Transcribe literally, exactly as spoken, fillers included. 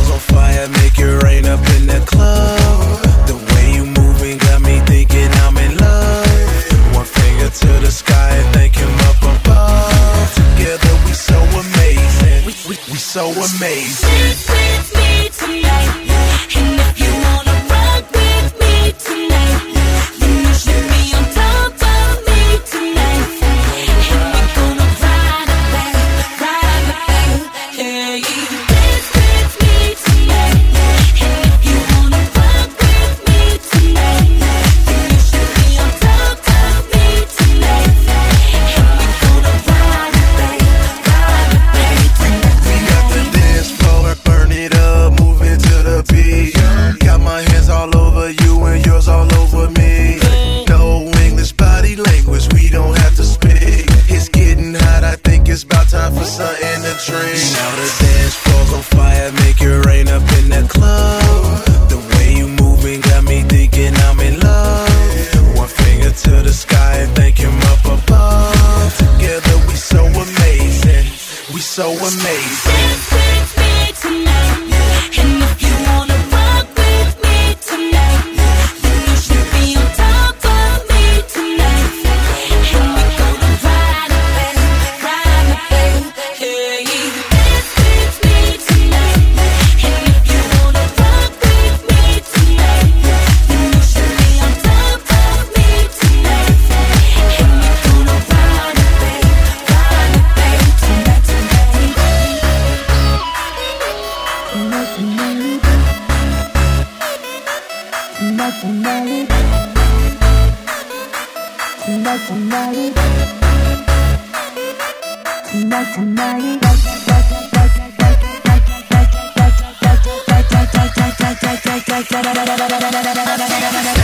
balls on fire, make it rain up in the club. The way you moving got me thinking I'm in love. One finger to the sky and thank him up above. Together we so amazing, we, we, we so amazing. Dance with me tonight, and if you wanna rock with me tonight, then you should be on top of me tonight. And we gonna ride away, ride away, hey. Dance with me tonight, and if you wanna rock with me tonight, then you should be on top of me tonight. And we gonna ride away, ride away tonight. We got the dance floor, burn it up, moving to the beat. Got my hands all over you and yours all over me. No English body language, we don't have to speak. It's getting hot, I think it's about time for something to drink. Now the dance floor's on fire, make it rain up in the club. The way you moving got me thinking I'm in love. One finger to the sky and thank him up above. Together we so amazing, we so amazing. Dance with me tonight, and if you wanna rock with me tonight, then you should be on top of me tonight. And we gonna ride away, ride away, hey. Dance with me tonight, and if you wanna rock with me tonight, then you should be on top of me tonight. And we gonna ride away, ride away tonight, tonight. Tonight, tonight.